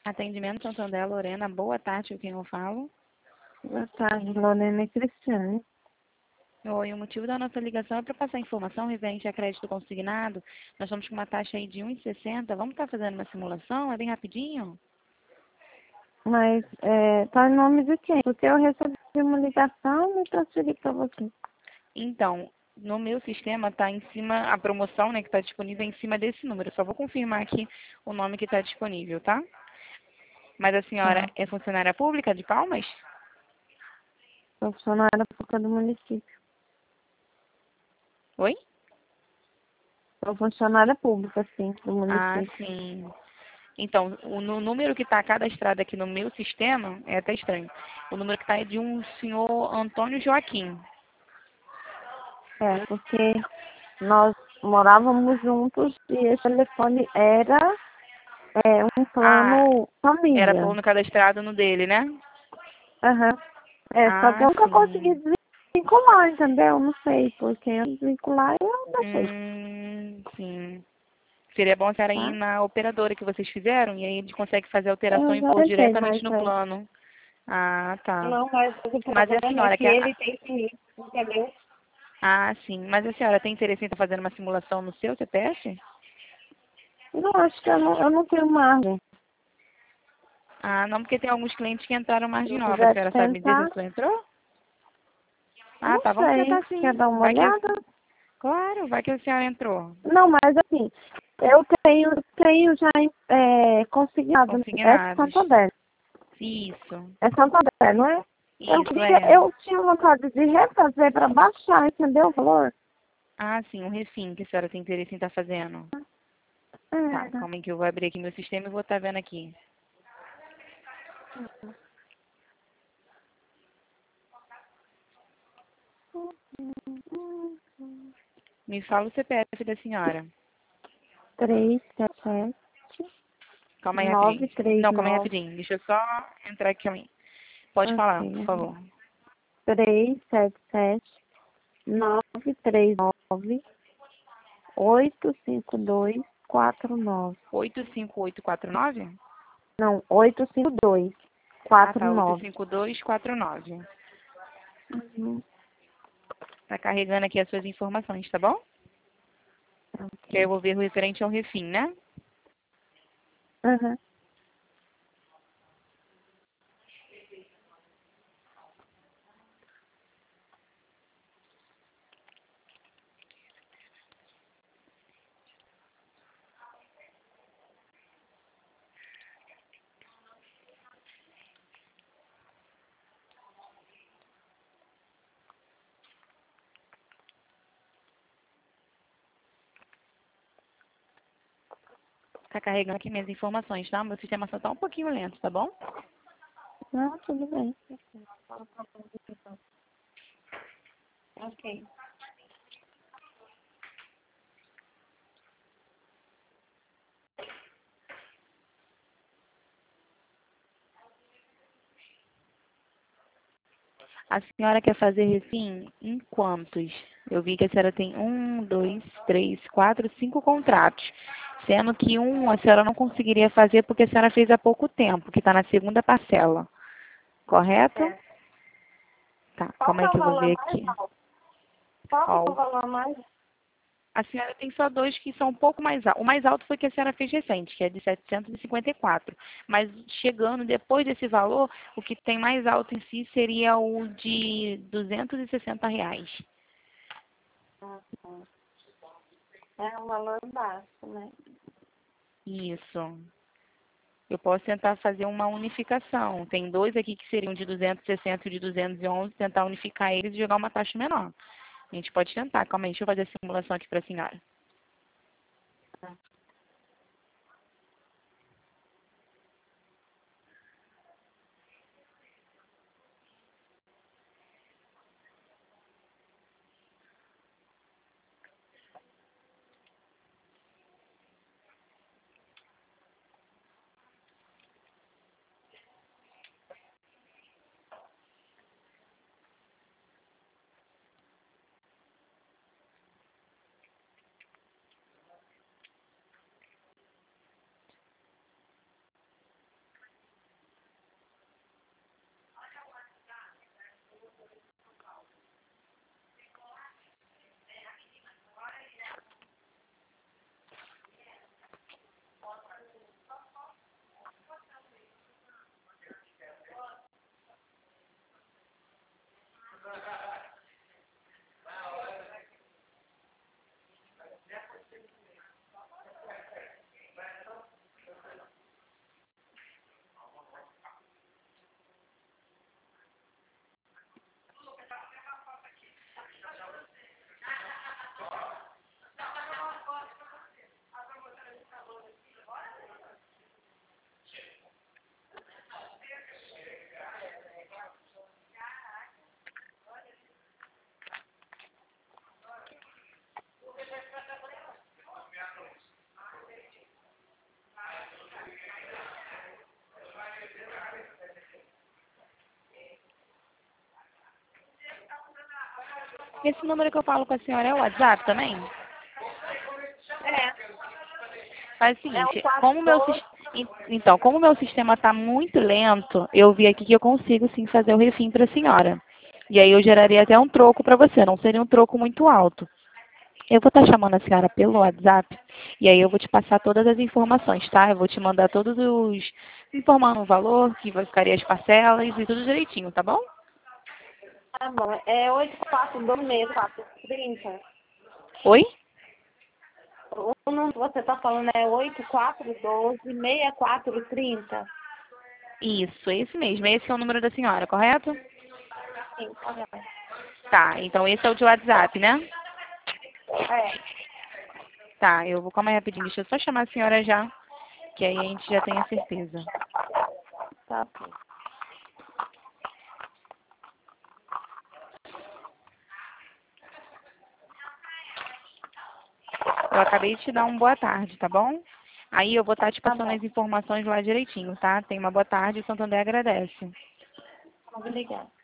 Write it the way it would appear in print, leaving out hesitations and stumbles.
Atendimento Santander, Lorena. Boa tarde, com quem eu falo? Boa tarde, Lorena e Cristiane. Oi, o motivo da nossa ligação é para passar informação referente a crédito consignado. Nós estamos com uma taxa aí de 1,60. Vamos estar fazendo uma simulação? É bem rapidinho? Mas tá em nome de quem? Porque eu recebi uma ligação e transferi para você. Então, no meu sistema está em cima, a promoção, né, que está disponível é em cima desse número. Só vou confirmar aqui o nome que está disponível, tá? Mas a senhora Tá. é funcionária pública de Palmas? Sou funcionária pública do município. Oi? Sou funcionária pública, sim, do Ah, município. sim. Então, no número que está cadastrado aqui no meu sistema, é até estranho. O número que está é de um senhor Antônio Joaquim. É, porque nós morávamos juntos e esse telefone era um Ah, plano era família. plano cadastrado no dele, né? Aham. Só que Ah, eu nunca consegui sim. desvincular, entendeu? Não sei, porque eu desvincular eu deixei, Sim. Seria bom a senhora ir tá? na operadora que vocês fizeram e aí ele consegue fazer a alteração Eu e já pôr tentei, diretamente mas no plano. Ah, tá. não, mas o Mas a problema é senhora que quer. ele tem que, entendeu? Ah, sim. Mas a senhora tem interesse em estar fazendo uma simulação no seu CPF? Eu acho que eu não tenho margem. Ah, não, porque tem alguns clientes que entraram Se margem eu nova. A quiser senhora sabe me dizer se tentar, a sua entrou? Ah, não tá. Vamos sei. tentar Quer sim. dar uma Vai que. olhada? Claro, vai que a senhora entrou. Não, mas assim, eu tenho já consignado. É Consignados. Santander. Isso. É Santander, não é? Isso, é. Eu tinha vontade de refazer para baixar, entendeu o valor? Ah, sim, um refim que a senhora tem interesse em estar fazendo. Tá, Era. calma aí que eu vou abrir aqui meu sistema e vou estar vendo aqui. Me fala o CPF da senhora. 377 Calma aí rapidinho. Não, calma aí 939. rapidinho. Deixa eu só entrar aqui. Pode falar, por Ok. favor. 377 939 85249. 85849? Não, 852 Ah, tá. 49. 85249. Uhum. Tá carregando aqui as suas informações, tá bom? Que aí eu Ok. vou ver o referente ao refim, né? Uhum. Tá carregando aqui minhas informações, tá? Meu sistema só tá um pouquinho lento, tá bom? Não, tudo bem. Ok. A senhora quer fazer refim em quantos? Eu vi que a senhora tem 1, 2, 3, 4, 5 contratos. Sendo que um a senhora não conseguiria fazer porque a senhora fez há pouco tempo, que está na segunda parcela. Correto? É. Tá, Qual calma que aí é o que eu vou valor ver mais aqui. alto? Qual que é o Ó, valor mais alto? a senhora tem só dois que são um pouco mais altos. O mais alto foi que a senhora fez recente, que é de 754. Mas chegando depois desse valor, o que tem mais alto em si seria o de R$ 260. Uhum. É um valor baixo, né? Isso. Eu posso tentar fazer uma unificação. Tem dois aqui que seriam de 260 e de 211, tentar unificar eles e jogar uma taxa menor. A gente pode tentar. Calma aí, deixa eu fazer a simulação aqui para a senhora. Esse número que eu falo com a senhora é o WhatsApp também? É. Faz o É seguinte, o 42. então, como o meu sistema está muito lento, eu vi aqui que eu consigo sim fazer o refim para a senhora. E aí eu geraria até um troco para você, não seria um troco muito alto. Eu vou estar chamando a senhora pelo WhatsApp e aí eu vou te passar todas as informações, tá? Eu vou te mandar todos os... informando o valor, que vai ficaria as parcelas e tudo direitinho, tá bom? Tá bom. É 8426-430. Oi? O número que você tá falando é 8412-6430. Isso, esse mesmo. Esse é o número da senhora, correto? Sim, correto. Tá, então esse é o de WhatsApp, né? É. Tá, eu vou calma aí rapidinho. Deixa eu só chamar a senhora já, que aí a gente já tem a certeza. Tá bom. Eu acabei de te dar uma boa tarde, tá bom? Aí eu vou estar te Tá passando bom. as informações lá direitinho, tá? Tem uma boa tarde, o Santo André agradece. Obrigada.